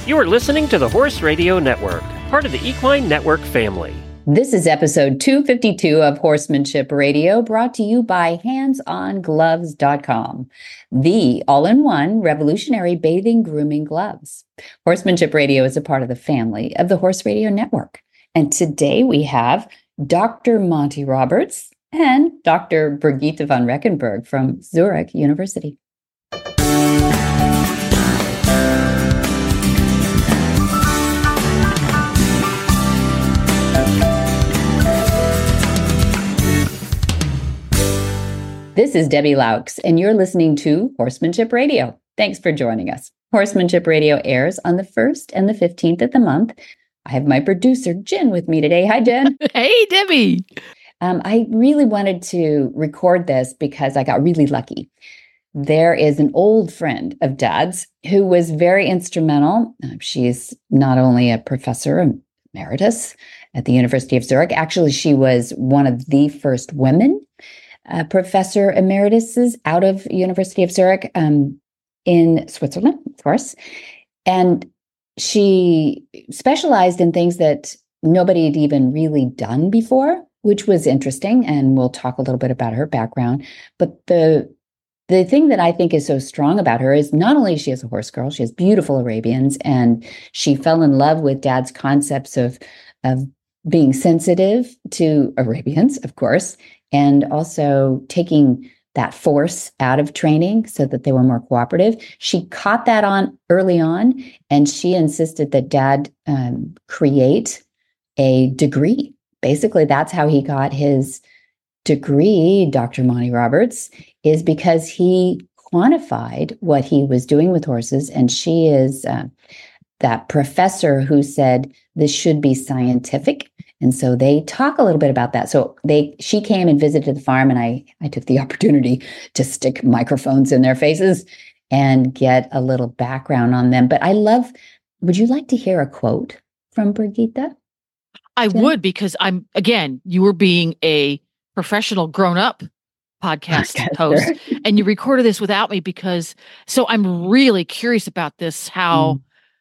You are listening to the Horse Radio Network, part of the Equine Network family. This is episode 252 of Horsemanship Radio, brought to you by handsongloves.com, the all-in-one revolutionary bathing grooming gloves. Horsemanship Radio is a part of the family of the Horse Radio Network. And today we have Dr. Monty Roberts and Dr. Brigitte van Reckenberg from Zurich University. This is Debbie Laux, and you're listening to Horsemanship Radio. Thanks for joining us. Horsemanship Radio airs on the 1st and the 15th of the month. I have my producer, Jen, with me today. Hi, Jen. Hey, Debbie. I really wanted to record this because I got really lucky. There is an old friend of Dad's who was very instrumental. She's not only a professor emeritus at the University of Zurich. Actually, she was one of the first women professor emeritus out of University of Zurich in Switzerland, of course. And she specialized in things that nobody had even really done before, which was interesting. And we'll talk a little bit about her background. But the thing that I think is so strong about her is not only she is a horse girl, she has beautiful Arabians, and she fell in love with Dad's concepts of being sensitive to Arabians, of course, and also taking that force out of training so that they were more cooperative. She caught that on early on, and she insisted that Dad create a degree. Basically, that's how he got his degree, Dr. Monty Roberts, is because he quantified what he was doing with horses. And she is that professor who said this should be scientific. And so they talk a little bit about that. So she came and visited the farm, and I took the opportunity to stick microphones in their faces and get a little background on them. But would you like to hear a quote from Brigitte? I would, because you were being a professional grown-up podcast host, and you recorded this without me so I'm really curious about this, how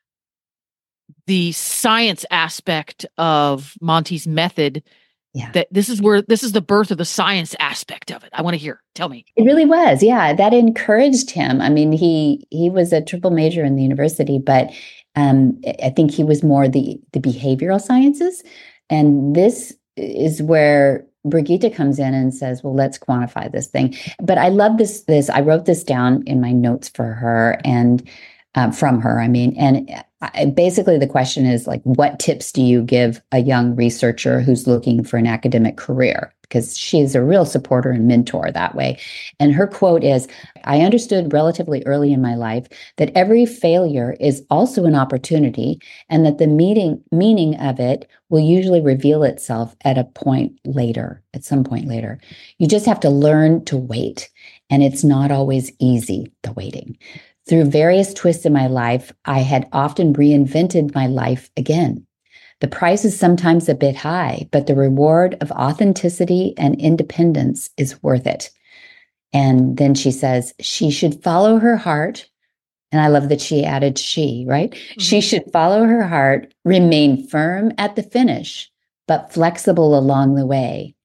the science aspect of Monty's method, that this is the birth of the science aspect of it. I want to hear. Tell me. It really was. Yeah. That encouraged him. I mean, he was a triple major in the university, but I think he was more the behavioral sciences. And this is where Brigitte comes in and says, well, let's quantify this thing. But I love this. I wrote this down in my notes for her and from her, and basically the question is, like, what tips do you give a young researcher who's looking for an academic career? Because she's a real supporter and mentor that way. And her quote is, I understood relatively early in my life that every failure is also an opportunity, and that the meaning of it will usually reveal itself at some point later. You just have to learn to wait. And it's not always easy, the waiting. Through various twists in my life, I had often reinvented my life again. The price is sometimes a bit high, but the reward of authenticity and independence is worth it. And then she says she should follow her heart. And I love that she added right? Mm-hmm. She should follow her heart, remain firm at the finish, but flexible along the way.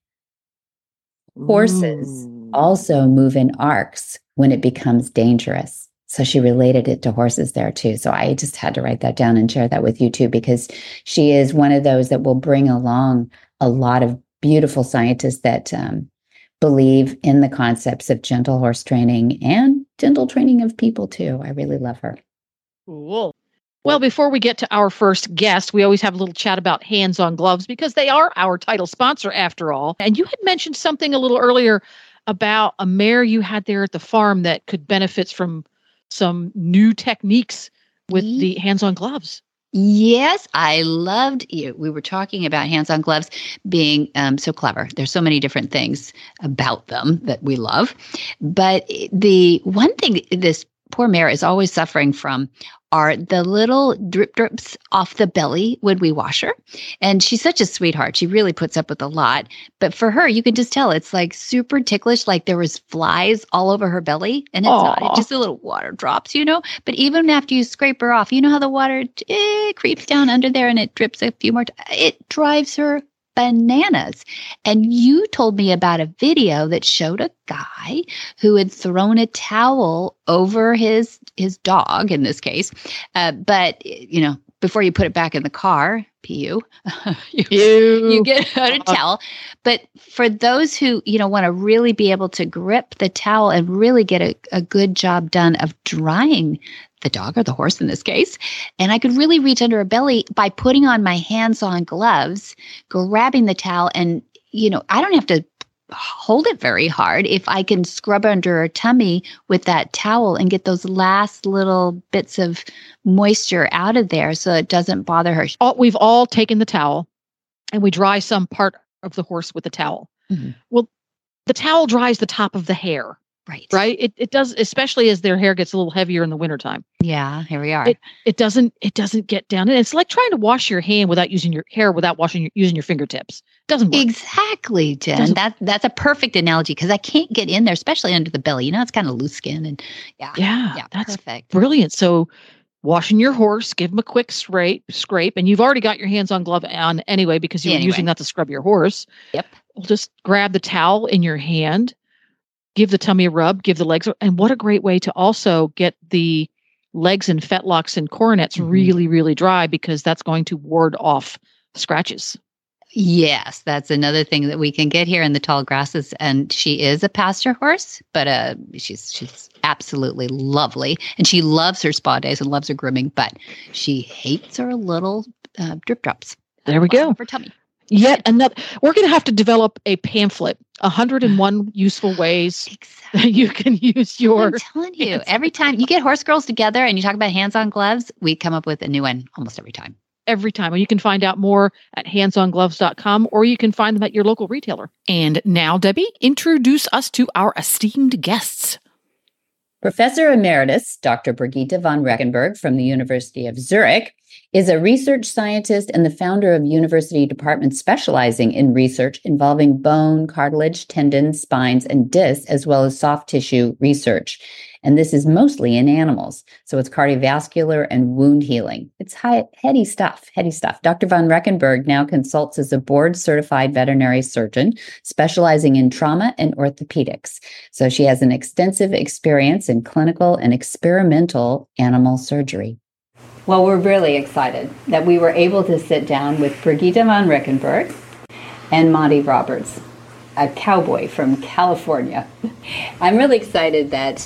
Horses also move in arcs when it becomes dangerous. So she related it to horses there too. So I just had to write that down and share that with you too, because she is one of those that will bring along a lot of beautiful scientists that believe in the concepts of gentle horse training and gentle training of people too. I really love her. Cool. Well, before we get to our first guest, we always have a little chat about Hands on Gloves, because they are our title sponsor after all. And you had mentioned something a little earlier about a mare you had there at the farm that could benefit from some new techniques with the hands-on gloves. Yes, I loved you. We were talking about hands-on gloves being so clever. There's so many different things about them that we love. But the one thing this poor Mare is always suffering from are the little drips off the belly when we wash her. And she's such a sweetheart. She really puts up with a lot. But for her, you can just tell it's like super ticklish, like there was flies all over her belly. And it's not, it's just a little water drops, But even after you scrape her off, you know how the water creeps down under there and it drips a few more times? It drives her bananas. And you told me about a video that showed a guy who had thrown a towel over his dog in this case. But before you put it back in the car, you get out a towel. But for those who, want to really be able to grip the towel and really get a good job done of drying the dog or the horse in this case. And I could really reach under her belly by putting on my hands-on gloves, grabbing the towel, and, I don't have to hold it very hard if I can scrub under her tummy with that towel and get those last little bits of moisture out of there so it doesn't bother her. We've all taken the towel and we dry some part of the horse with the towel. Mm-hmm. Well, the towel dries the top of the hair. Right. It does, especially as their hair gets a little heavier in the wintertime. Yeah, here we are. It doesn't get down. And it's like trying to wash your hand without using your hair, without using your fingertips. Doesn't work. Exactly, Jen. That's a perfect analogy because I can't get in there, especially under the belly. It's kind of loose skin and yeah, that's perfect. Brilliant. So washing your horse, give him a quick scrape, and you've already got your hands-on glove on anyway because you were using that to scrub your horse. Yep. We'll just grab the towel in your hand. Give the tummy a rub, give the legs, and what a great way to also get the legs and fetlocks and coronets really, really dry because that's going to ward off scratches. Yes, that's another thing that we can get here in the tall grasses. And she is a pasture horse, but she's absolutely lovely. And she loves her spa days and loves her grooming, but she hates her little drip drops. There we go. Her tummy. Yet another. We're going to have to develop a pamphlet, 101 useful ways that you can use your. I'm telling you, every time you get horse girls together and you talk about hands-on gloves, we come up with a new one almost every time. Every time. You can find out more at handsongloves.com or you can find them at your local retailer. And now, Debbie, introduce us to our esteemed guests. Professor Emeritus Dr. Brigitte von Reckenberg from the University of Zurich is a research scientist and the founder of university departments specializing in research involving bone, cartilage, tendons, spines, and discs, as well as soft tissue research. And this is mostly in animals. So it's cardiovascular and wound healing. It's heady stuff. Dr. von Reckenberg now consults as a board-certified veterinary surgeon specializing in trauma and orthopedics. So she has an extensive experience in clinical and experimental animal surgery. Well, we're really excited that we were able to sit down with Brigitte von Reckenberg and Monty Roberts, a cowboy from California. I'm really excited that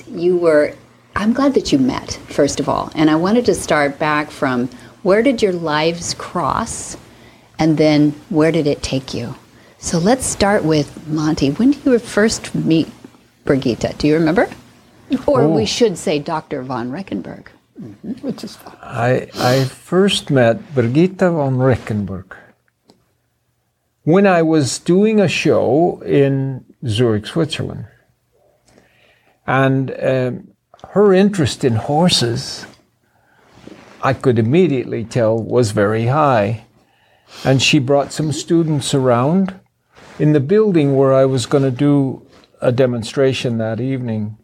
I'm glad that you met, first of all. And I wanted to start back from where did your lives cross and then where did it take you? So let's start with Monty. When did you first meet Brigitte? Do you remember? Or we should say Dr. von Reckenberg. Which is fine. I first met Brigitte von Reckenberg when I was doing a show in Zurich, Switzerland. And her interest in horses, I could immediately tell, was very high. And she brought some students around in the building where I was going to do a demonstration that evening.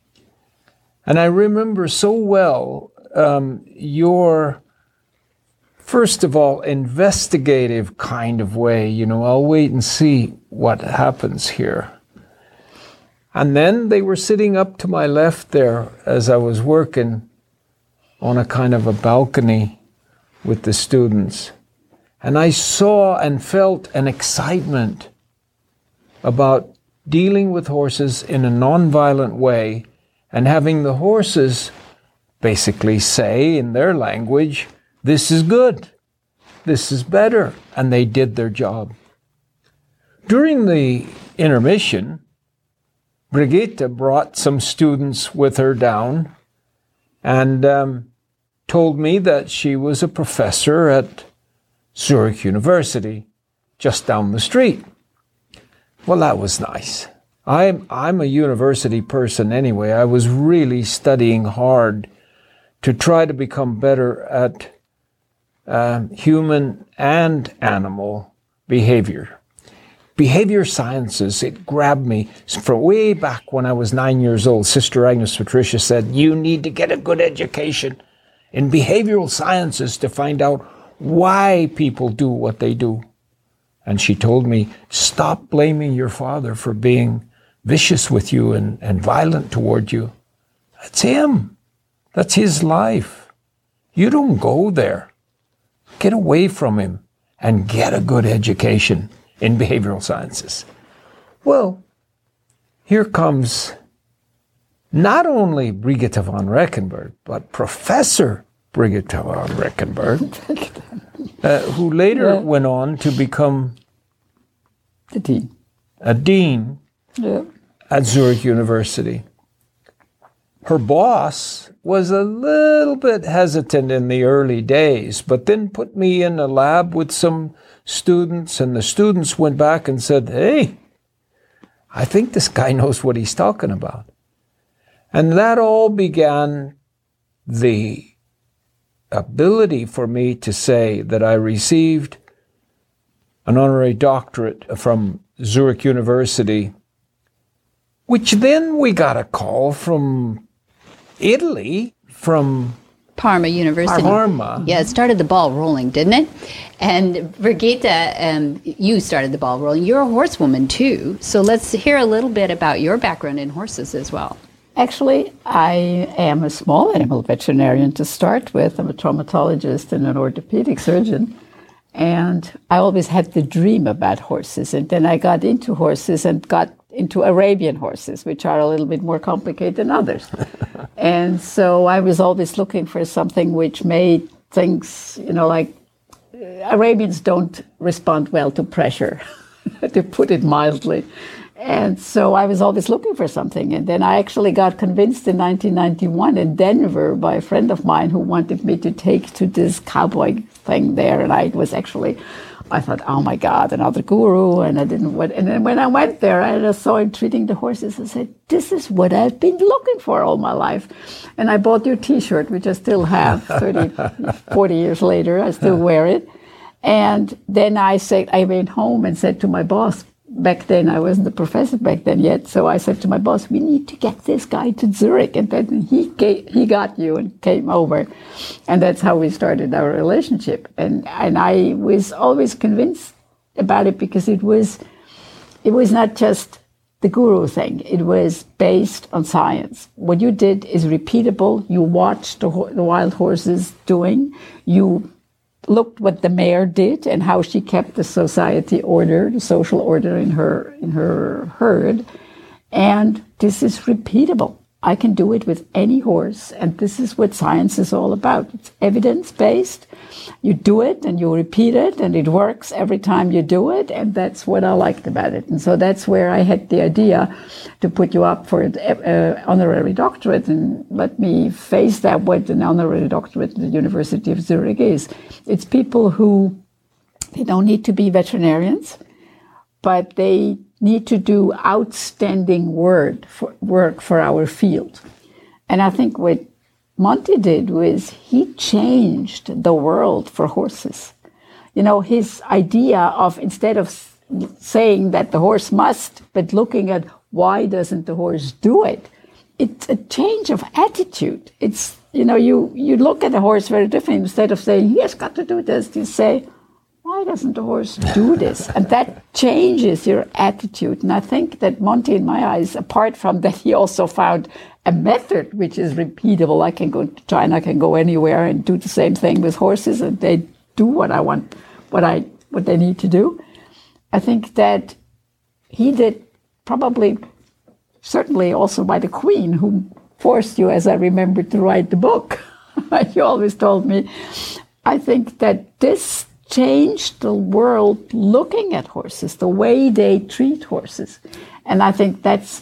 And I remember so well your, first of all, investigative kind of way. I'll wait and see what happens here. And then they were sitting up to my left there as I was working on a kind of a balcony with the students. And I saw and felt an excitement about dealing with horses in a nonviolent way and having the horses basically say in their language, this is good, this is better, and they did their job. During the intermission, Brigitte brought some students with her down and told me that she was a professor at Zurich University, just down the street. Well, that was nice. I'm a university person anyway. I was really studying hard to try to become better at human and animal behavior. Behavior sciences, it grabbed me from way back when I was 9 years old. Sister Agnes Patricia said, you need to get a good education in behavioral sciences to find out why people do what they do. And she told me, stop blaming your father for being vicious with you and violent toward you. That's him. That's his life. You don't go there. Get away from him and get a good education in behavioral sciences. Well, here comes not only Brigitte von Reckenberg, but Professor Brigitte von Reckenberg, who later went on to become a dean at Zurich University. Her boss was a little bit hesitant in the early days, but then put me in a lab with some students, and the students went back and said, hey, I think this guy knows what he's talking about. And that all began the ability for me to say that I received an honorary doctorate from Zurich University, which then we got a call from Italy, from Parma University. Parma. Yeah, it started the ball rolling, didn't it? And Brigitte, you started the ball rolling. You're a horsewoman too. So let's hear a little bit about your background in horses as well. Actually, I am a small animal veterinarian to start with. I'm a traumatologist and an orthopedic surgeon. And I always had the dream about horses. And then I got into horses and got into Arabian horses, which are a little bit more complicated than others. And so I was always looking for something which made things, like Arabians don't respond well to pressure, to put it mildly. And so I was always looking for something. And then I actually got convinced in 1991 in Denver by a friend of mine who wanted me to take to this cowboy thing there. And I thought, oh my God, another guru. And and then when I went there, I just saw him treating the horses. I said, this is what I've been looking for all my life. And I bought your T-shirt, which I still have 40 years later. I still wear it. And then I went home and said to my boss, back then, I wasn't a professor back then yet, so I said to my boss, we need to get this guy to Zurich. And then he got you and came over. And that's how we started our relationship. And I was always convinced about it because it was not just the guru thing. It was based on science. What you did is repeatable. You watched the wild horses doing. You looked what the mare did and how she kept the society order, the social order in her herd. And this is repeatable. I can do it with any horse. And this is what science is all about. It's evidence-based. You do it and you repeat it and it works every time you do it. And that's what I liked about it. And so that's where I had the idea to put you up for an honorary doctorate and let me face that what an honorary doctorate at the University of Zurich is. It's people who, they don't need to be veterinarians, but they need to do outstanding work for our field. And I think what Monty did was he changed the world for horses. His idea of, instead of saying that the horse must, but looking at why doesn't the horse do it, it's a change of attitude. It's, you look at the horse very differently. Instead of saying, he has got to do this, you say, why doesn't the horse do this? And that changes your attitude. And I think that Monty, in my eyes, apart from that, he also found a method which is repeatable. I can go to China, I can go anywhere and do the same thing with horses, and they do what I want, what they need to do. I think that he did probably, certainly also by the Queen, who forced you, as I remember, to write the book. You always told me. I think that this changed the world looking at horses, the way they treat horses. And I think that's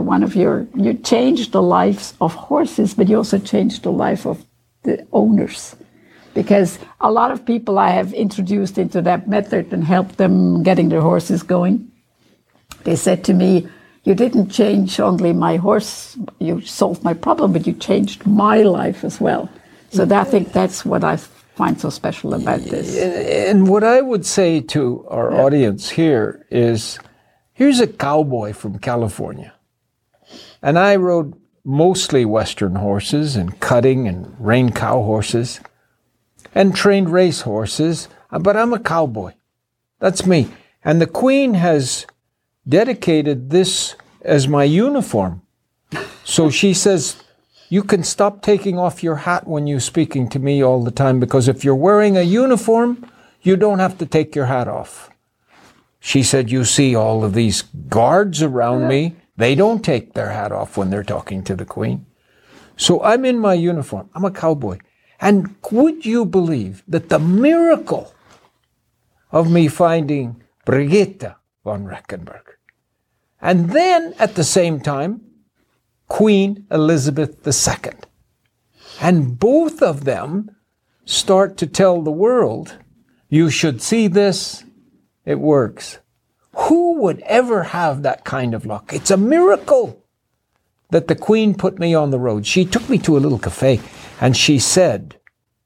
you changed the lives of horses, but you also changed the life of the owners. Because a lot of people I have introduced into that method and helped them getting their horses going, they said to me, you didn't change only my horse, you solved my problem, but you changed my life as well. So I think that's what I find so special about this. And what I would say to our audience here is, here's a cowboy from California. And I rode mostly Western horses and cutting and rein cow horses and trained race horses, but I'm a cowboy. That's me. And the Queen has dedicated this as my uniform. So she says, you can stop taking off your hat when you're speaking to me all the time, because if you're wearing a uniform, you don't have to take your hat off. She said, you see all of these guards around me, they don't take their hat off when they're talking to the Queen. So I'm in my uniform, I'm a cowboy. And would you believe that the miracle of me finding Brigitte von Reckenberg, and then at the same time, Queen Elizabeth II. And both of them start to tell the world, you should see this, it works. Who would ever have that kind of luck? It's a miracle that the Queen put me on the road. She took me to a little cafe and she said,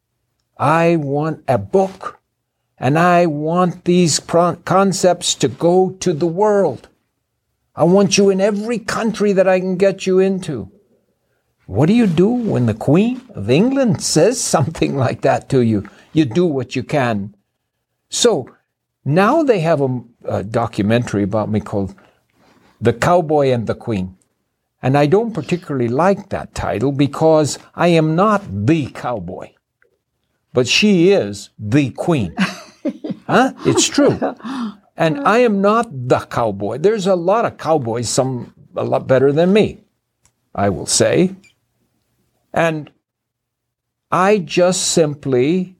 I want a book and I want these concepts to go to the world. I want you in every country that I can get you into. What do you do when the Queen of England says something like that to you? You do what you can. So now they have a documentary about me called The Cowboy and the Queen. And I don't particularly like that title because I am not the cowboy. But she is the Queen. Huh? It's true. And I am not the cowboy. There's a lot of cowboys, some a lot better than me, I will say. And I just simply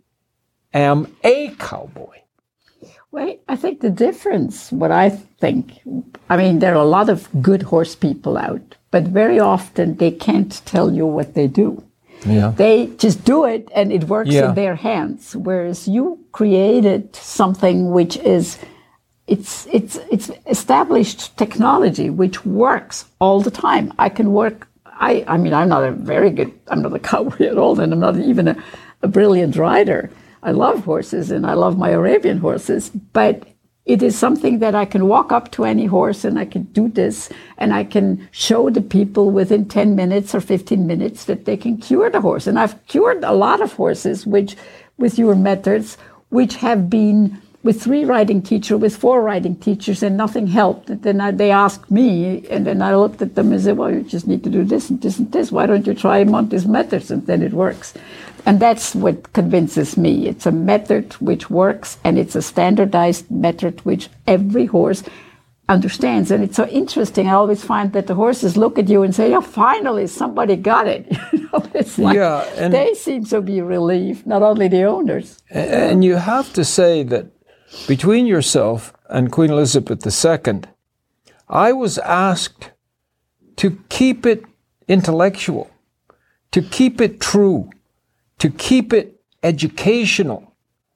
am a cowboy. Well, I think the difference, what I think, I mean, there are a lot of good horse people out, but very often they can't tell you what they do. Yeah. They just do it and it works in their hands. Whereas you created something which is, it's established technology which works all the time. I can work, I mean, I'm not a cowboy at all, and I'm not even a brilliant rider. I love horses and I love my Arabian horses, but it is something that I can walk up to any horse and I can do this and I can show the people within 10 minutes or 15 minutes that they can cure the horse. And I've cured a lot of horses which, with your methods, which have been with 3 riding teachers, with 4 riding teachers, and nothing helped. And then they asked me, and then I looked at them and said, well, you just need to do this and this and this. Why don't you try them on these methods? And then it works. And that's what convinces me. It's a method which works, and it's a standardized method which every horse understands. And it's so interesting. I always find that the horses look at you and say, oh, finally, somebody got it. It's like they seem to be relieved, not only the owners. And you have to say that between yourself and Queen Elizabeth II, I was asked to keep it intellectual, to keep it true, to keep it educational,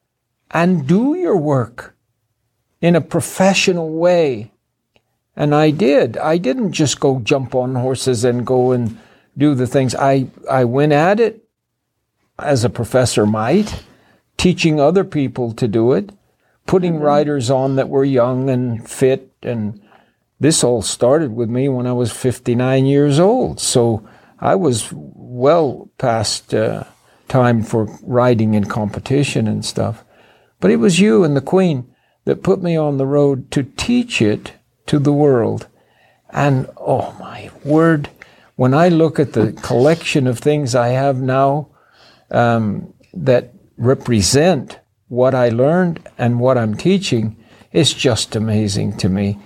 and do your work in a professional way. And I did. I didn't just go jump on horses and go and do the things. I went at it as a professor might, teaching other people to do it, putting riders on that were young and fit. And this all started with me when I was 59 years old. So I was well past time for riding in competition and stuff. But it was you and the Queen that put me on the road to teach it to the world. And oh my word, when I look at the collection of things I have now that represent what I learned and what I'm teaching, it's just amazing to me.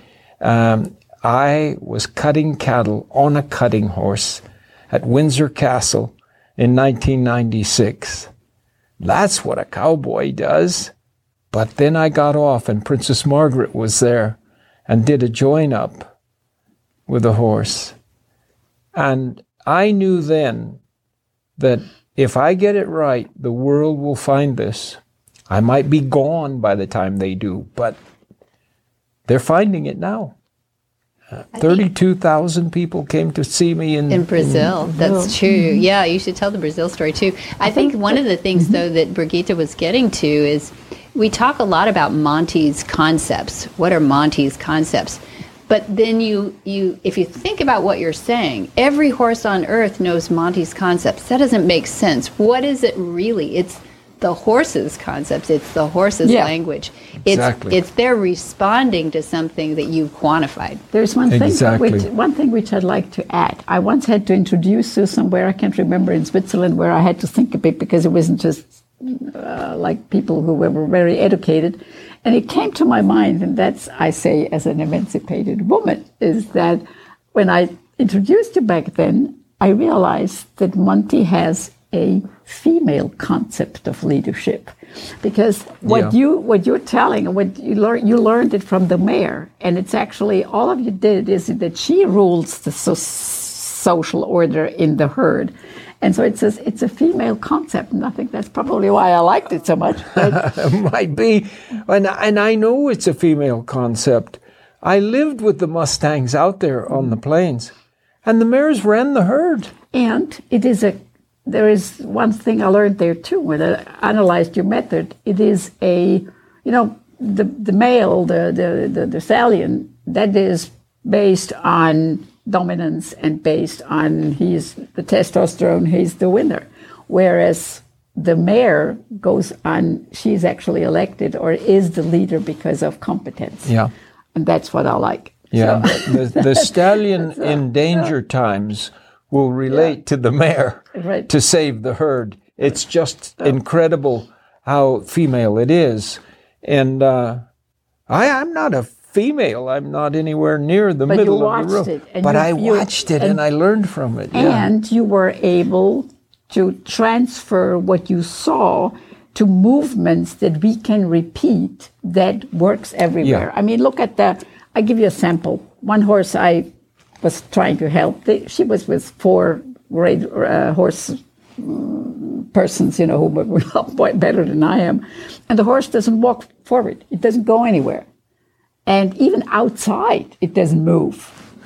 I was cutting cattle on a cutting horse at Windsor Castle in 1996. That's what a cowboy does. But then I got off and Princess Margaret was there and did a join-up with a horse. And I knew then that if I get it right, the world will find this. I might be gone by the time they do, but they're finding it now. 32,000 people came to see me in Brazil. That's true. Yeah, you should tell the Brazil story too. I think one of the things, though, that Brigitte was getting to is we talk a lot about Monty's concepts. What are Monty's concepts? But then if you think about what you're saying, every horse on earth knows Monty's concepts. That doesn't make sense. What is it really? It's the horse's concepts. It's the horse's language. It's they're responding to something that you've quantified. There's one thing which I'd like to add. I once had to introduce you somewhere, I can't remember, in Switzerland, where I had to think a bit because it wasn't just like people who were very educated. And it came to my mind, and that's, I say, as an emancipated woman, is that when I introduced you back then, I realized that Monty has a female concept of leadership, because what you're telling, what you learned it from the mare, and it's actually all of you did is that she rules the social order in the herd, and so it's a female concept, and I think that's probably why I liked it so much. Might be, and I know it's a female concept. I lived with the Mustangs out there on the plains, and the mares ran the herd, and there is one thing I learned there too when I analyzed your method. It is the male, the stallion, that is based on dominance and based on he's the testosterone, he's the winner. Whereas the mare goes on, she's actually elected or is the leader because of competence. Yeah. And that's what I like. Yeah. So. The stallion in danger times will relate to the mare to save the herd. It's just incredible how female it is. And I'm not a female. I'm not anywhere near the middle of the room. But I watched it and I learned from it. And you were able to transfer what you saw to movements that we can repeat that works everywhere. I mean, look at I give you a sample. One horse I was trying to help. She was with 4 great horse persons, who were better than I am. And the horse doesn't walk forward. It doesn't go anywhere. And even outside, it doesn't move.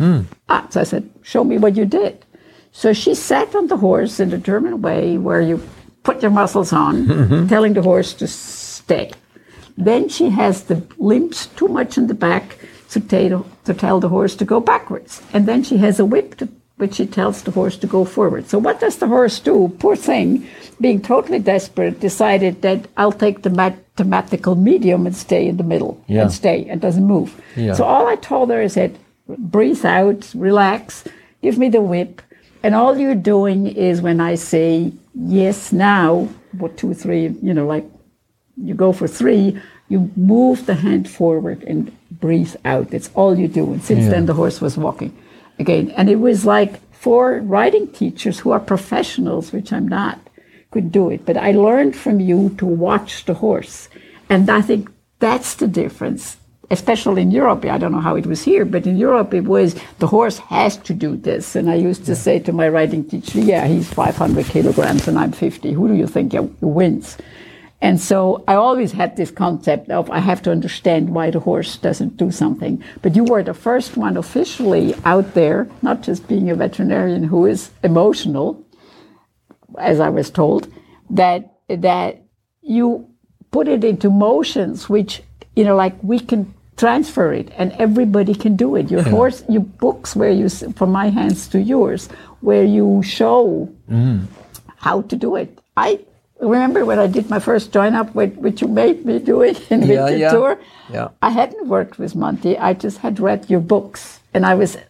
So I said, show me what you did. So she sat on the horse in the German way where you put your muscles on, telling the horse to stay. Then she has the limbs too much in the back to tell the horse to go backwards. And then she has a whip which she tells the horse to go forward. So what does the horse do? Poor thing, being totally desperate, decided that I'll take the mathematical medium and stay in the middle and stay and doesn't move. Yeah. So all I told her is that breathe out, relax, give me the whip. And all you're doing is when I say, yes, now, 2, 3, like you go for 3, you move the hand forward and breathe out. That's all you do. And since then, the horse was walking again. And it was like 4 riding teachers who are professionals, which I'm not, could do it. But I learned from you to watch the horse. And I think that's the difference, especially in Europe. I don't know how it was here, but in Europe, it was the horse has to do this. And I used to say to my riding teacher, he's 500 kilograms and I'm 50. Who do you think wins? And so I always had this concept of I have to understand why the horse doesn't do something. But you were the first one officially out there, not just being a veterinarian who is emotional, as I was told, that you put it into motions, which, like we can transfer it and everybody can do it. Your horse, your books where you, from my hands to yours, where you show how to do it. I remember when I did my first join-up, which you made me do it in Winter Tour. Yeah. I hadn't worked with Monty. I just had read your books. And I was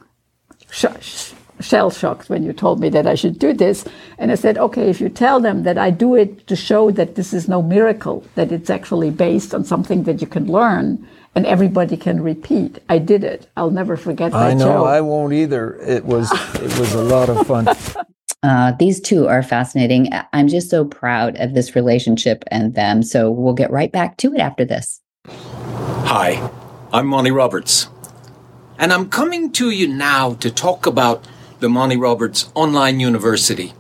shell-shocked when you told me that I should do this. And I said, okay, if you tell them that I do it to show that this is no miracle, that it's actually based on something that you can learn and everybody can repeat. I did it. I'll never forget that I know, show. I won't either. It was a lot of fun. These two are fascinating. I'm just so proud of this relationship and them. So we'll get right back to it after this. Hi, I'm Monty Roberts. And I'm coming to you now to talk about the Monty Roberts Online University.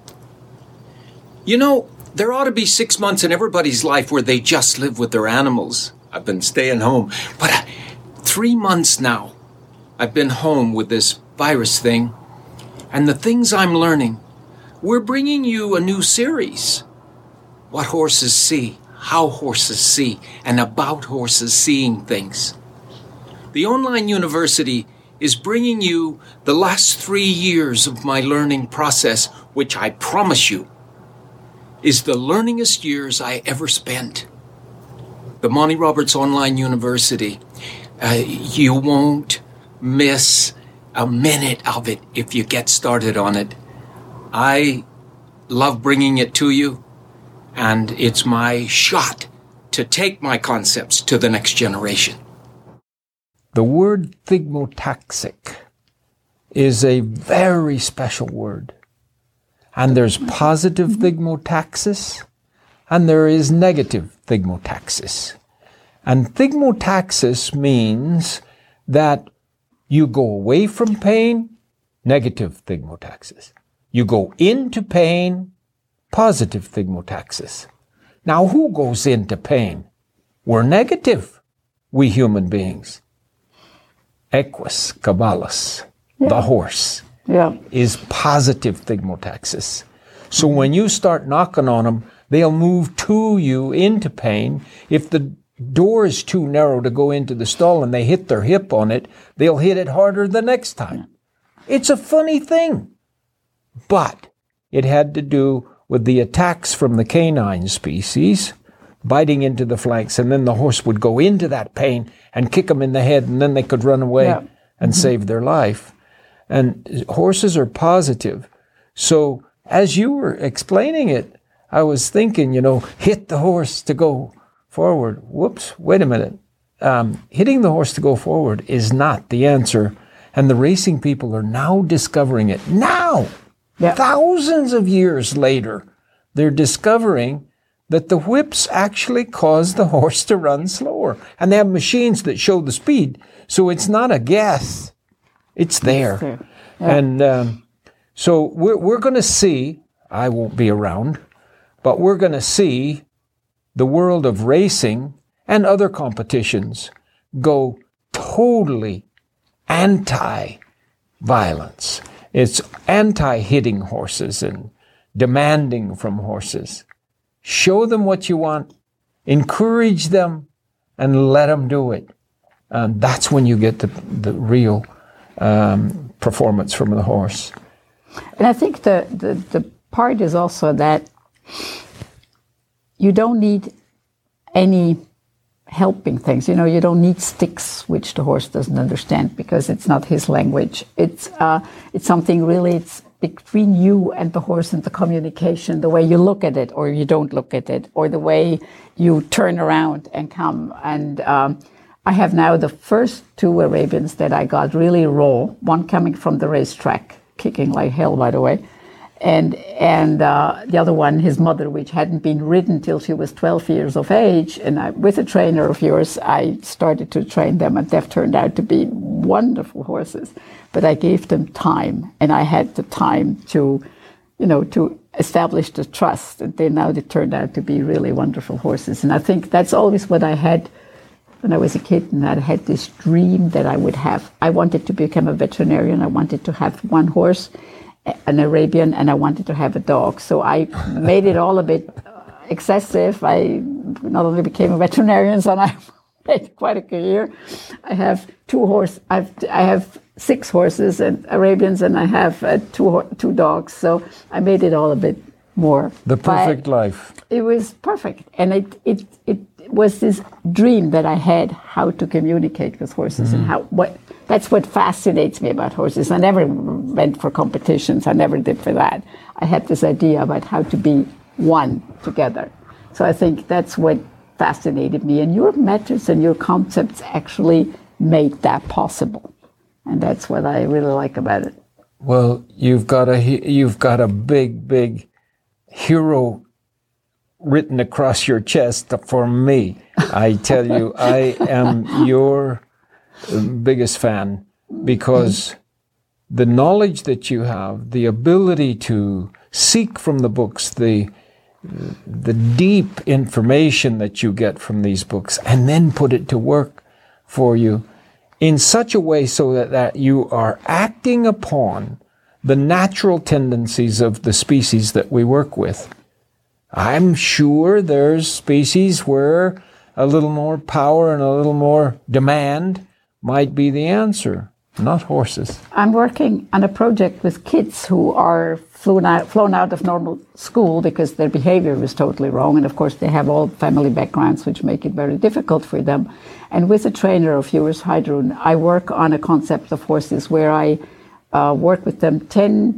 There ought to be 6 months in everybody's life where they just live with their animals. I've been staying home. But 3 months now, I've been home with this virus thing, and the things I'm learning, we're bringing you a new series. What horses see, how horses see, and about horses seeing things. The online university is bringing you the last 3 years of my learning process, which I promise you is the learningest years I ever spent. The Monty Roberts Online University, you won't miss a minute of it if you get started on it. I love bringing it to you, and it's my shot to take my concepts to the next generation. The word thigmotaxic is a very special word. And there's positive thigmotaxis, and there is negative thigmotaxis. And thigmotaxis means that you go away from pain, negative thigmotaxis. You go into pain, positive thigmotaxis. Now, who goes into pain? We're negative, we human beings. Equus caballus, the horse, is positive thigmotaxis. So when you start knocking on them, they'll move to you into pain. If the door is too narrow to go into the stall and they hit their hip on it, they'll hit it harder the next time. It's a funny thing. But it had to do with the attacks from the canine species, biting into the flanks, and then the horse would go into that pain and kick them in the head, and then they could run away and save their life. And horses are positive. So as you were explaining it, I was thinking, hit the horse to go forward. Whoops, wait a minute. Hitting the horse to go forward is not the answer. And the racing people are now discovering it. Now, thousands of years later, they're discovering that the whips actually cause the horse to run slower. And they have machines that show the speed. So it's not a guess. It's there. And so we're going to see, I won't be around, but we're going to see the world of racing and other competitions go totally anti-violence. It's anti-hitting horses and demanding from horses. Show them what you want, encourage them, and let them do it. That's when you get the real performance from the horse. And I think the part is also that you don't need any helping things. You don't need sticks, which the horse doesn't understand because it's not his language. It's something really, it's between you and the horse and the communication, the way you look at it or you don't look at it, or the way you turn around and come. And I have now the first 2 Arabians that I got really raw, one coming from the racetrack, kicking like hell, by the way, and the other one, his mother, which hadn't been ridden till she was 12 years of age. And with a trainer of yours, I started to train them, and they've turned out to be wonderful horses. But I gave them time, and I had the time to establish the trust. And they turned out to be really wonderful horses. And I think that's always what I had when I was a kid, and I had this dream that I would have. I wanted to become a veterinarian. I wanted to have one horse, an Arabian, and I wanted to have a dog. So I made it all a bit excessive. I not only became a veterinarian, so I made quite a career. I have 2 horses. I have 6 horses and Arabians, and I have 2 dogs. So I made it all a bit more. The perfect life. It was perfect, and it was this dream that I had how to communicate with horses and that's what fascinates me about horses. I never went for competitions. I never did for that. I had this idea about how to be one together. So I think that's what fascinated me. And your methods and your concepts actually made that possible. And that's what I really like about it. Well, you've got a big hero written across your chest for me. I tell you, I am your biggest fan, because the knowledge that you have, the ability to seek from the books, the deep information that you get from these books, and then put it to work for you, in such a way so that you are acting upon the natural tendencies of the species that we work with. I'm sure there's species where a little more power and a little more demand might be the answer, not horses. I'm working on a project with kids who are flown out of normal school because their behavior was totally wrong. And of course, they have all family backgrounds, which make it very difficult for them. And with a trainer of yours, Heidrun, I work on a concept of horses where I work with them 10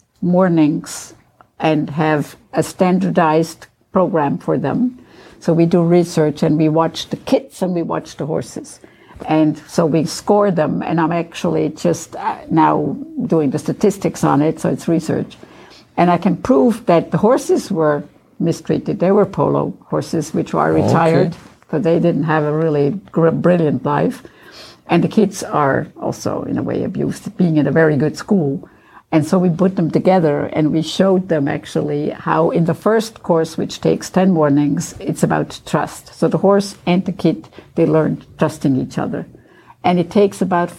mornings and have a standardized program for them. So we do research and we watch the kids and we watch the horses. And so we score them, and I'm actually just now doing the statistics on it, so it's research. And I can prove that the horses were mistreated. They were polo horses, which are retired, so they didn't have a really brilliant life. And the kids are also, in a way, abused, being in a very good school. And so we put them together, and we showed them actually how in the first course, which takes 10 mornings, it's about trust. So the horse and the kid, they learn trusting each other. And it takes about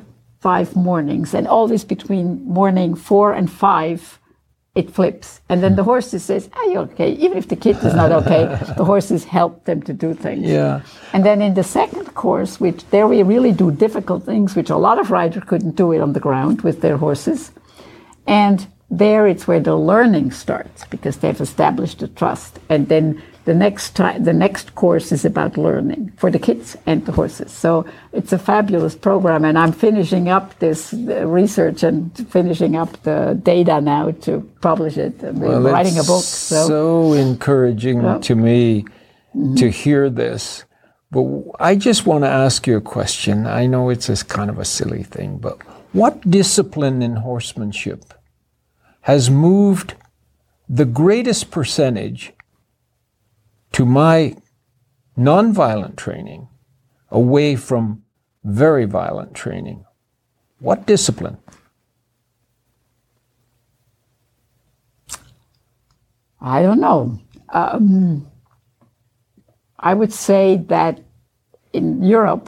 4-5 mornings, and always between morning 4 and 5, it flips. And then the horse says, are you okay? Even if the kid is not okay, the horses help them to do things. Yeah. And then in the second course, which there we really do difficult things, which a lot of riders couldn't do it on the ground with their horses. And there it's where the learning starts, because they've established the trust. And then the next course is about learning for the kids and the horses. So it's a fabulous program, and I'm finishing up this research and finishing up the data now to publish it. We're writing a book. So encouraging to me to hear this. But I just want to ask you a question. I know it's a kind of a silly thing, but what discipline in horsemanship has moved the greatest percentage to my nonviolent training away from very violent training? What discipline? I don't know. I would say that in Europe,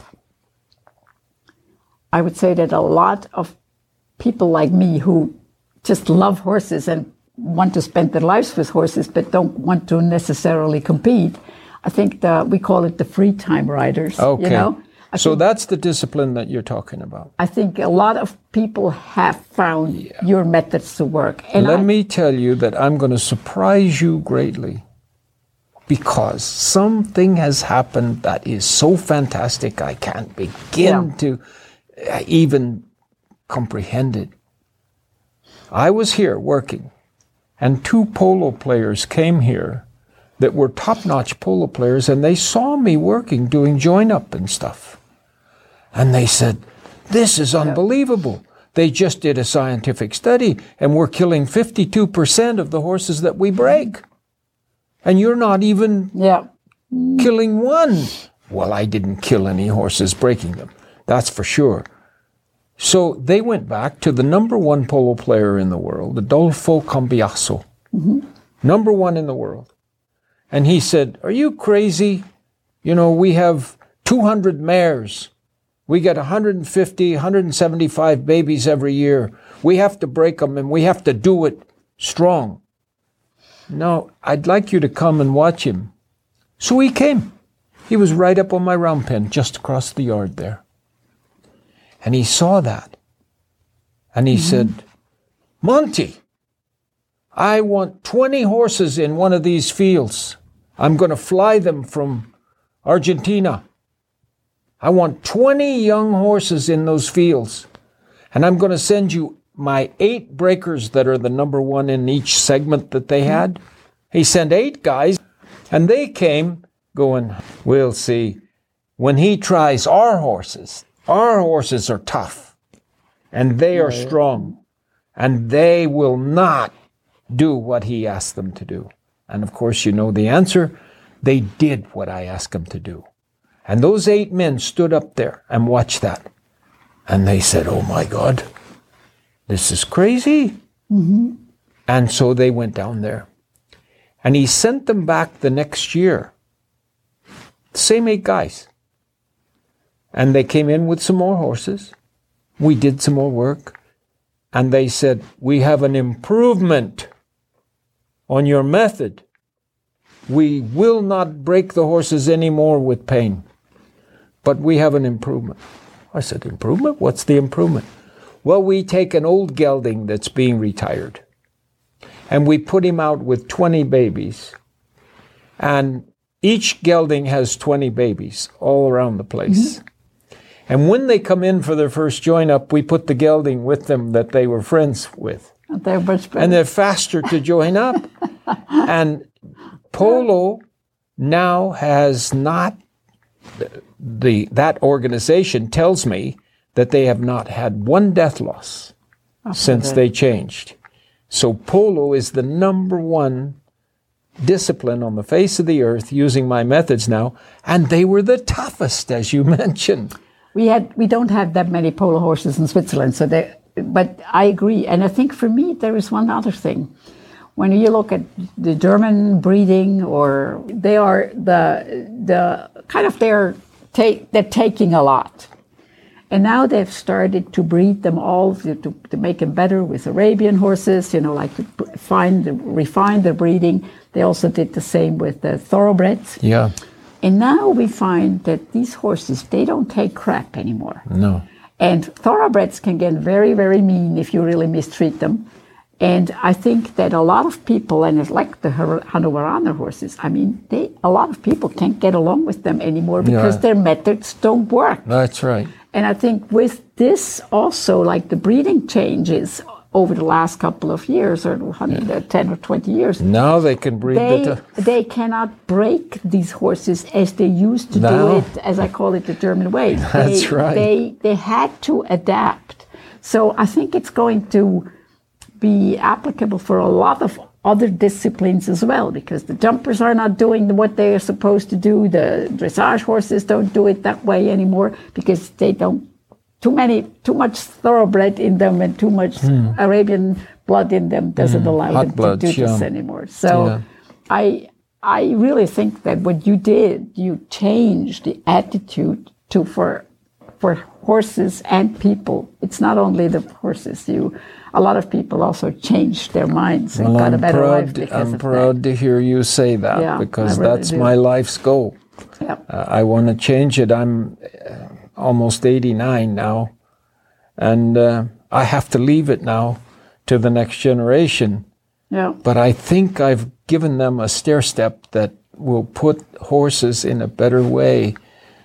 I would say that a lot of people like me who just love horses and want to spend their lives with horses but don't want to necessarily compete, I think we call it the free time riders. Okay. You know? So that's the discipline that you're talking about. I think a lot of people have found your methods to work. And let me tell you that I'm going to surprise you greatly, because something has happened that is so fantastic I can't begin to even comprehend it. I was here working, and 2 polo players came here that were top-notch polo players, and they saw me working, doing join-up and stuff. And they said, this is unbelievable. They just did a scientific study, and we're killing 52% of the horses that we break. And you're not even killing one. Well, I didn't kill any horses breaking them. That's for sure. So they went back to the number 1 polo player in the world, Adolfo Cambiaso, number 1 in the world. And he said, are you crazy? You know, we have 200 mares. We get 150, 175 babies every year. We have to break them, and we have to do it strong. No, I'd like you to come and watch him. So he came. He was right up on my round pen, just across the yard there. And he saw that. And he said, Monty, I want 20 horses in one of these fields. I'm going to fly them from Argentina. I want 20 young horses in those fields. And I'm going to send you my 8 breakers that are the number 1 in each segment that they had. He sent 8 guys, and they came going, we'll see. When he tries our horses are tough, and they are strong, and they will not do what he asked them to do. And of course, you know the answer. They did what I asked them to do. And those 8 men stood up there and watched that. And they said, oh my God, this is crazy. And so they went down there. And he sent them back the next year. Same 8 guys. And they came in with some more horses. We did some more work. And they said, we have an improvement on your method. We will not break the horses anymore with pain, but we have an improvement. I said, improvement? What's the improvement? Well, we take an old gelding that's being retired, and we put him out with 20 babies. And each gelding has 20 babies all around the place. Mm-hmm. And when they come in for their first join-up, we put the gelding with them that they were friends with. They're much better. And they're faster to join up. And Polo now has not, that organization tells me that they have not had one death loss since they changed. So Polo is the number one discipline on the face of the earth using my methods now, and they were the toughest, as you mentioned. We don't have that many Polo horses in Switzerland, but I agree. And I think for me, there is one other thing. When you look at the German breeding, or they are they're taking a lot. And now they've started to breed them all to make them better with Arabian horses, like to refine the breeding. They also did the same with the thoroughbreds. Yeah. And now we find that these horses, they don't take crap anymore. No. And thoroughbreds can get very, very mean if you really mistreat them. And I think that a lot of people, and it's like the Hannoveraner horses, a lot of people can't get along with them anymore because their methods don't work. That's right. And I think with this also, like the breeding changes over the last couple of years, or 10 or 20 years. Now they can breed they cannot break these horses as they used to do it, as I call it, the German way. That's right. They had to adapt. So I think it's going to be applicable for a lot of other disciplines as well, because the jumpers are not doing what they are supposed to do. The dressage horses don't do it that way anymore because they don't. Too much thoroughbred in them and too much Arabian blood in them doesn't allow them to do this anymore. So I really think that what you did, you changed the attitude for horses and people. It's not only the horses. A lot of people also changed their minds and got a better life because of that. I'm proud to hear you say that, because that's my life's goal. Yep. I want to change it. I'm almost 89 now, and I have to leave it now to the next generation. Yeah. But I think I've given them a stair step that will put horses in a better way,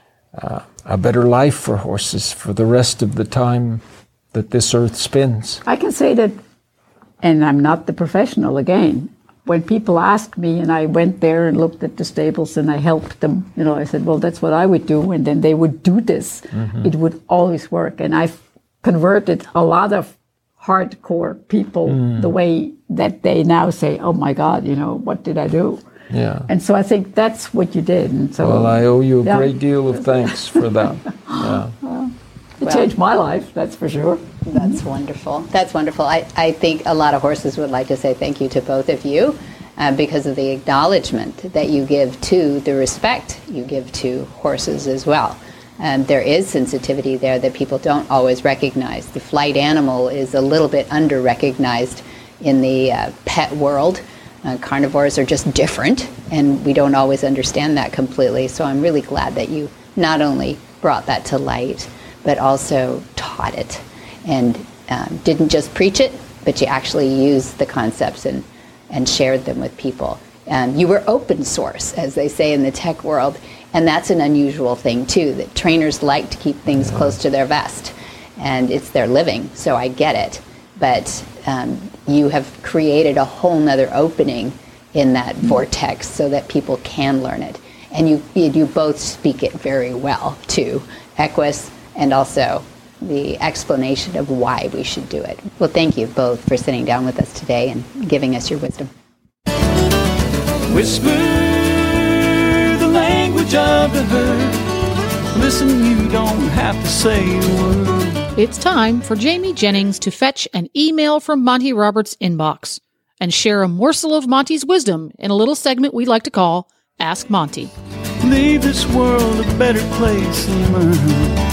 a better life for horses for the rest of the time that this earth spins. I can say that, and I'm not the professional again. When people ask me, and I went there and looked at the stables and I helped them, I said, well, that's what I would do. And then they would do this. Mm-hmm. It would always work. And I've converted a lot of hardcore people the way that they now say, oh my God, what did I do? Yeah. And so I think that's what you did. And so, well, I owe you a great deal of thanks for that. Yeah. It changed my life, that's for sure. That's wonderful. That's wonderful. I think a lot of horses would like to say thank you to both of you because of the acknowledgement that you give to the respect you give to horses as well. There is sensitivity there that people don't always recognize. The flight animal is a little bit under-recognized in the pet world. Carnivores are just different, and we don't always understand that completely. So I'm really glad that you not only brought that to light, but also taught it and didn't just preach it, but you actually used the concepts and shared them with people. You were open source, as they say in the tech world, and that's an unusual thing too, that trainers like to keep things close to their vest, and it's their living, so I get it. But you have created a whole nother opening in that vortex so that people can learn it. And you both speak it very well too, Equus, and also the explanation of why we should do it. Well, thank you both for sitting down with us today and giving us your wisdom. Whisper the language of the herd. Listen, you don't have to say a word. It's time for Jamie Jennings to fetch an email from Monty Roberts' inbox and share a morsel of Monty's wisdom in a little segment we'd like to call Ask Monty. Leave this world a better place than mine.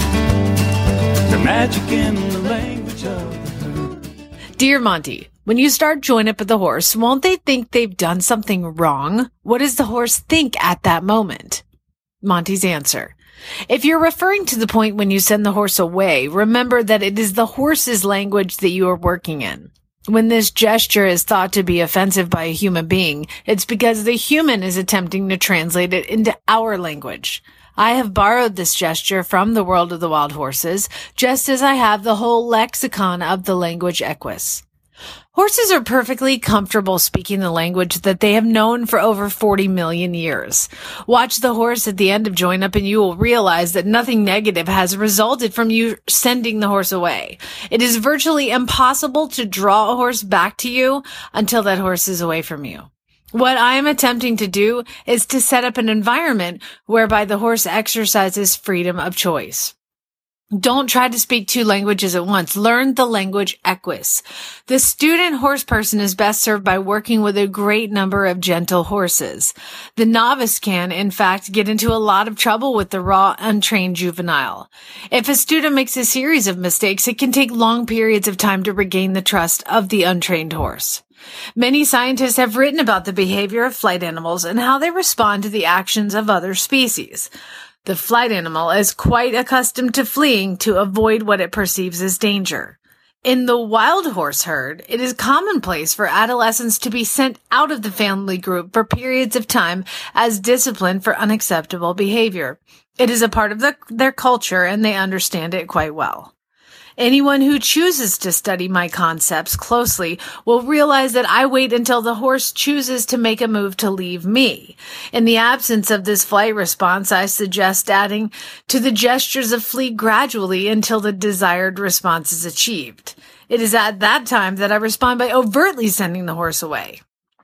The magic in the language of the herd. Dear Monty, when you start join up with the horse, won't they think they've done something wrong? What does the horse think at that moment? Monty's answer. If you're referring to the point when you send the horse away, remember that it is the horse's language that you are working in. When this gesture is thought to be offensive by a human being, it's because the human is attempting to translate it into our language. I have borrowed this gesture from the world of the wild horses, just as I have the whole lexicon of the language Equus. Horses are perfectly comfortable speaking the language that they have known for over 40 million years. Watch the horse at the end of join up and you will realize that nothing negative has resulted from you sending the horse away. It is virtually impossible to draw a horse back to you until that horse is away from you. What I am attempting to do is to set up an environment whereby the horse exercises freedom of choice. Don't try to speak two languages at once. Learn the language Equus. The student horse person is best served by working with a great number of gentle horses. The novice can, in fact, get into a lot of trouble with the raw, untrained juvenile. If a student makes a series of mistakes, it can take long periods of time to regain the trust of the untrained horse. Many scientists have written about the behavior of flight animals and how they respond to the actions of other species. The flight animal is quite accustomed to fleeing to avoid what it perceives as danger. In the wild horse herd, it is commonplace for adolescents to be sent out of the family group for periods of time as discipline for unacceptable behavior. It is a part of their culture and they understand it quite well. Anyone who chooses to study my concepts closely will realize that I wait until the horse chooses to make a move to leave me. In the absence of this flight response, I suggest adding to the gestures of flee gradually until the desired response is achieved. It is at that time that I respond by overtly sending the horse away.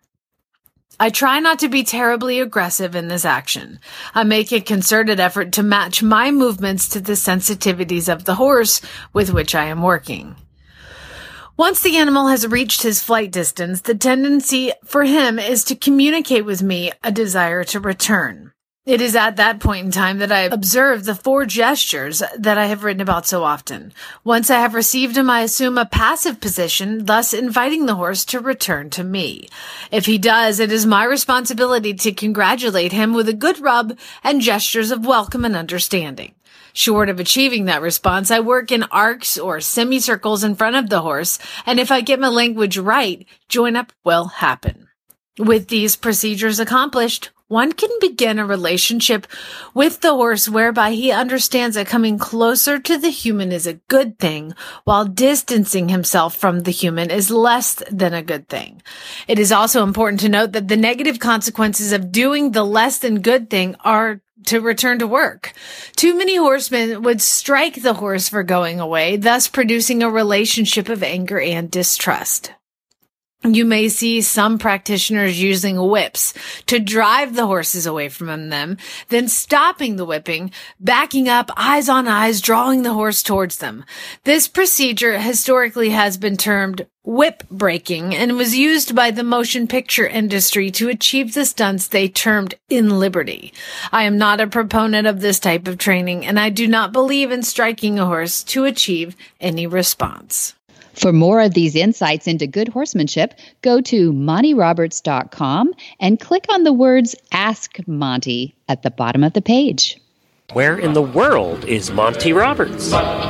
I try not to be terribly aggressive in this action. I make a concerted effort to match my movements to the sensitivities of the horse with which I am working. Once the animal has reached his flight distance, the tendency for him is to communicate with me a desire to return. It is at that point in time that I observe the 4 gestures that I have written about so often. Once I have received him, I assume a passive position, thus inviting the horse to return to me. If he does, it is my responsibility to congratulate him with a good rub and gestures of welcome and understanding. Short of achieving that response, I work in arcs or semicircles in front of the horse, and if I get my language right, join up will happen. With these procedures accomplished, one can begin a relationship with the horse whereby he understands that coming closer to the human is a good thing, while distancing himself from the human is less than a good thing. It is also important to note that the negative consequences of doing the less than good thing are to return to work. Too many horsemen would strike the horse for going away, thus producing a relationship of anger and distrust. You may see some practitioners using whips to drive the horses away from them, then stopping the whipping, backing up, eyes on eyes, drawing the horse towards them. This procedure historically has been termed whip breaking and was used by the motion picture industry to achieve the stunts they termed in liberty. I am not a proponent of this type of training, and I do not believe in striking a horse to achieve any response. For more of these insights into good horsemanship, go to MontyRoberts.com and click on the words Ask Monty at the bottom of the page. Where in the world is Monty Roberts?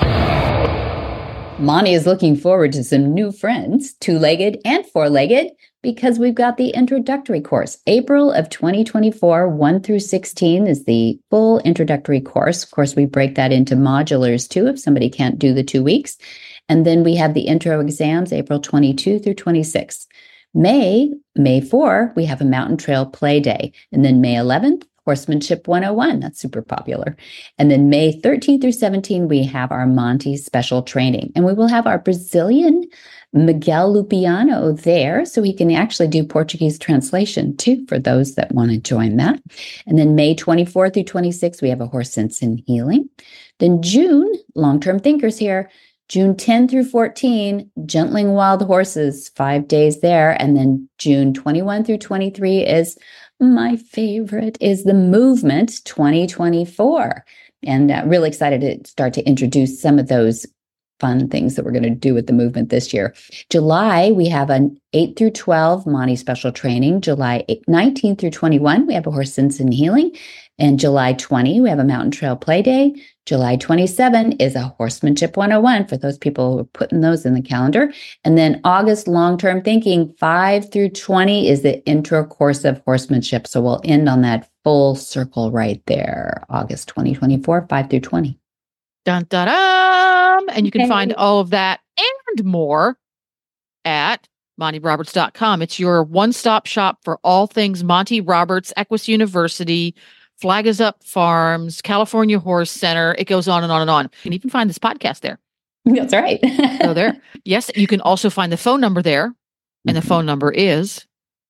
Monty is looking forward to some new friends, 2-legged and 4-legged, because we've got the introductory course. April of 2024, 1 through 16 is the full introductory course. Of course, we break that into modulars too, if somebody can't do the 2 weeks. And then we have the intro exams, April 22 through 26. May 4, we have a mountain trail play day. And then May 11th, Horsemanship 101. That's super popular. And then May 13th through 17, we have our Monty special training. And we will have our Brazilian Miguel Lupiano there, so he can actually do Portuguese translation too, for those that want to join that. And then May 24 through 26, we have a Horse Sense and Healing. Then June, Long-Term Thinkers here. June 10 through 14, Gentling Wild Horses, 5 days there. And then June 21 through 23 is my favorite, is the Movement 2024. And really excited to start to introduce some of those fun things that we're going to do with the movement this year. July, we have an 8 through 12 Monty special training. July 19 through 21, we have a horse sense and healing. And July 20, we have a mountain trail play day. July 27 is a horsemanship 101 for those people who are putting those in the calendar. And then August long-term thinking 5 through 20 is the intro course of horsemanship. So we'll end on that full circle right there. August 2024, 5 through 20. Dun, dun, dun. And you can find all of that and more at MontyRoberts.com. It's your one-stop shop for all things Monty Roberts, Equus University, Flag Is Up Farms, California Horse Center. It goes on and on and on. You can even find this podcast there. That's right. So there. Yes, you can also find the phone number there. And the phone number is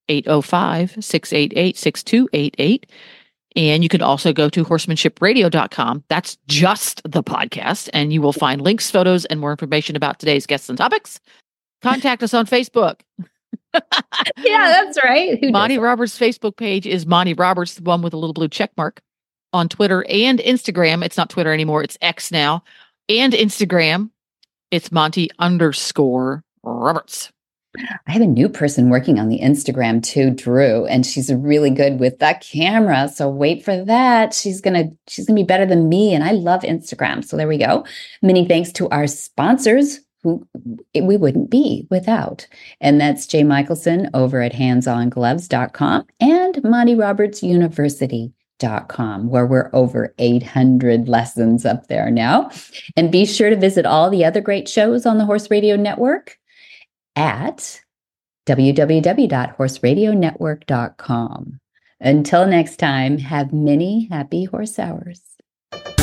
805-688-6288. And you can also go to horsemanshipradio.com. That's just the podcast. And you will find links, photos, and more information about today's guests and topics. Contact us on Facebook. Yeah, that's right. Monty Roberts' Facebook page is Monty Roberts, the one with a little blue check mark. On Twitter and Instagram, it's not Twitter anymore, it's X now. And Instagram, it's Monty_Roberts. I have a new person working on the Instagram too, Drew, and she's really good with that camera. So wait for that. She's gonna be better than me, and I love Instagram. So there we go. Many thanks to our sponsors, who we wouldn't be without. And that's Jay Michelson over at handsongloves.com and MontyRobertsUniversity.com, where we're over 800 lessons up there now. And be sure to visit all the other great shows on the Horse Radio Network at www.horseradionetwork.com. Until next time, have many happy horse hours.